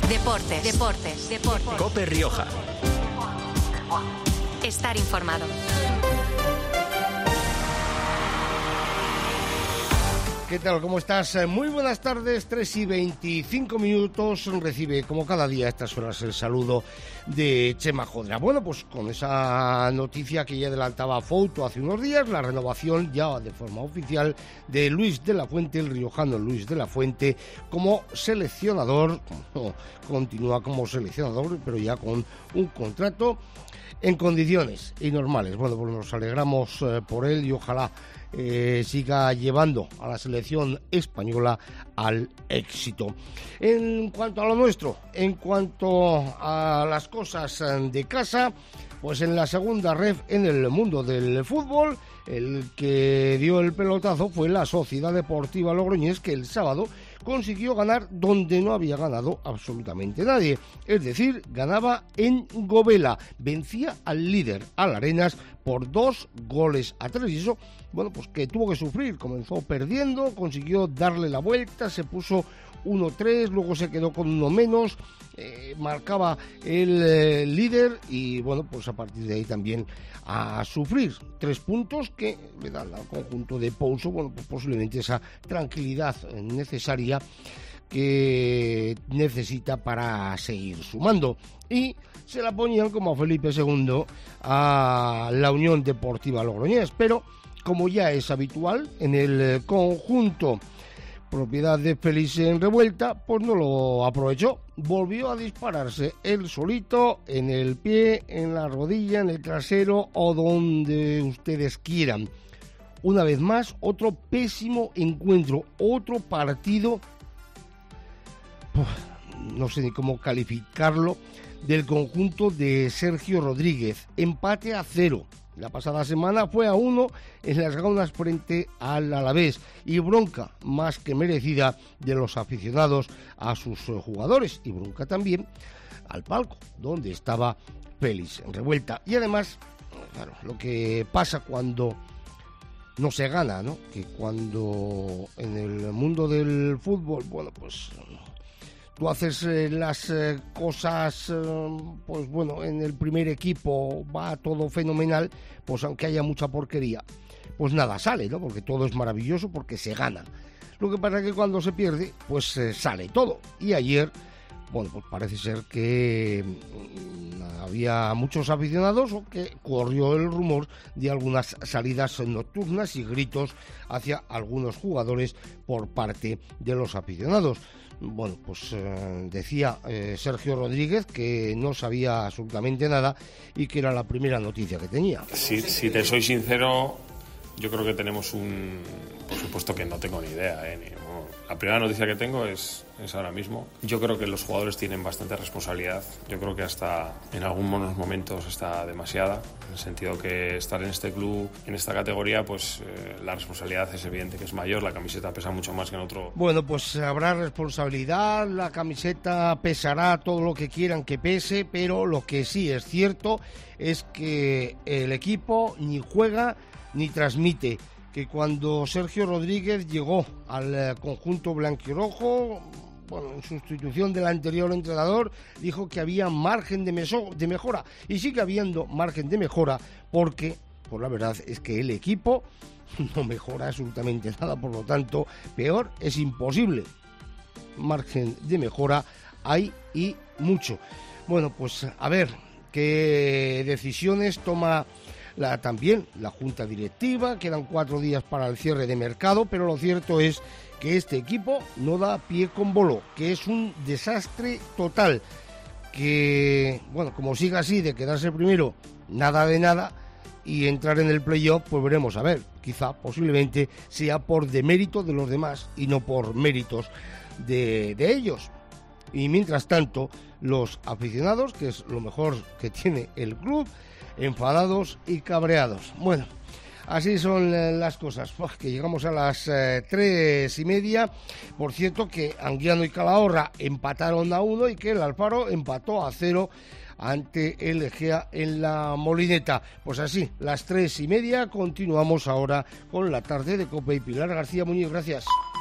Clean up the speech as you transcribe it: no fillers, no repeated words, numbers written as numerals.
Deportes. COPE Rioja. Estar informado. ¿Qué tal? ¿Cómo estás? Muy buenas tardes, 3:25. Recibe, como cada día a estas horas, el saludo de Chema Jodra. Bueno, pues con esa noticia que ya adelantaba Fouto hace unos días, la renovación ya de forma oficial de Luis de la Fuente, el riojano Luis de la Fuente, como seleccionador. Continúa como seleccionador, pero ya con un contrato en condiciones y normales. Bueno, pues nos alegramos por él y ojalá siga llevando a la selección española al éxito. En cuanto a lo nuestro, en cuanto a las cosas de casa, pues en la segunda ref en el mundo del fútbol, el que dio el pelotazo fue la Sociedad Deportiva Logroñés, que el sábado consiguió ganar donde no había ganado absolutamente nadie. Es decir, ganaba en Govela, vencía al líder, al Arenas, por 2-3. Y eso, bueno, pues que tuvo que sufrir. Comenzó perdiendo, consiguió darle la vuelta, se puso 1-3, luego se quedó con uno menos, marcaba el líder y bueno, pues a partir de ahí también a sufrir 3 puntos que le dan al conjunto de Pouso, bueno, pues posiblemente esa tranquilidad necesaria que necesita para seguir sumando. Y se la ponían como a Felipe II a la Unión Deportiva Logroñés, pero como ya es habitual en el conjunto propiedad de Félix en Revuelta, pues no lo aprovechó. Volvió a dispararse él solito, en el pie, en la rodilla, en el trasero o donde ustedes quieran. Una vez más, otro pésimo encuentro, otro partido, no sé ni cómo calificarlo, del conjunto de Sergio Rodríguez. Empate a 0. La pasada semana fue a 1 en las Gaunas frente al Alavés y bronca más que merecida de los aficionados a sus jugadores y bronca también al palco donde estaba Félix en Revuelta. Y además, claro, lo que pasa cuando no se gana, ¿no? Que cuando en el mundo del fútbol, bueno, pues tú haces las cosas, pues bueno, en el primer equipo va todo fenomenal, pues aunque haya mucha porquería, pues nada sale, ¿no? Porque todo es maravilloso, porque se gana. Lo que pasa es que cuando se pierde, pues sale todo. Y ayer, bueno, pues parece ser que había muchos aficionados o que corrió el rumor de algunas salidas nocturnas y gritos hacia algunos jugadores por parte de los aficionados. Bueno, pues decía Sergio Rodríguez que no sabía absolutamente nada y que era la primera noticia que tenía. Si te soy sincero, yo creo que tenemos por supuesto que no tengo ni idea, la primera noticia que tengo es ahora mismo. Yo creo que los jugadores tienen bastante responsabilidad. Yo creo que hasta en algunos momentos está demasiada, en el sentido que estar en este club, en esta categoría, pues la responsabilidad es evidente que es mayor, la camiseta pesa mucho más que en otro. Bueno, pues habrá responsabilidad, la camiseta pesará todo lo que quieran que pese, pero lo que sí es cierto es que el equipo ni juega ni transmite. Que cuando Sergio Rodríguez llegó al conjunto blanquirrojo, bueno, en sustitución del anterior entrenador, dijo que había margen de mejora. Y sigue habiendo margen de mejora porque, pues la verdad es que el equipo no mejora absolutamente nada, por lo tanto, peor es imposible. Margen de mejora hay y mucho. Bueno, pues a ver qué decisiones toma también la junta directiva. Quedan 4 días para el cierre de mercado, pero lo cierto es que este equipo no da pie con bolo, que es un desastre total, que, bueno, como siga así de quedarse primero, nada de nada, y entrar en el playoff, pues veremos a ver, quizá, posiblemente, sea por demérito de los demás y no por méritos de ellos. Y mientras tanto, los aficionados, que es lo mejor que tiene el club, enfadados y cabreados. Bueno, así son las cosas, que llegamos a las 3:30. Por cierto, que Anguiano y Calahorra empataron a 1 y que el Alfaro empató a 0 ante el Egea en la Molineta. Pues así, las 3:30, continuamos ahora con la tarde de COPE y Pilar García Muñiz. Gracias.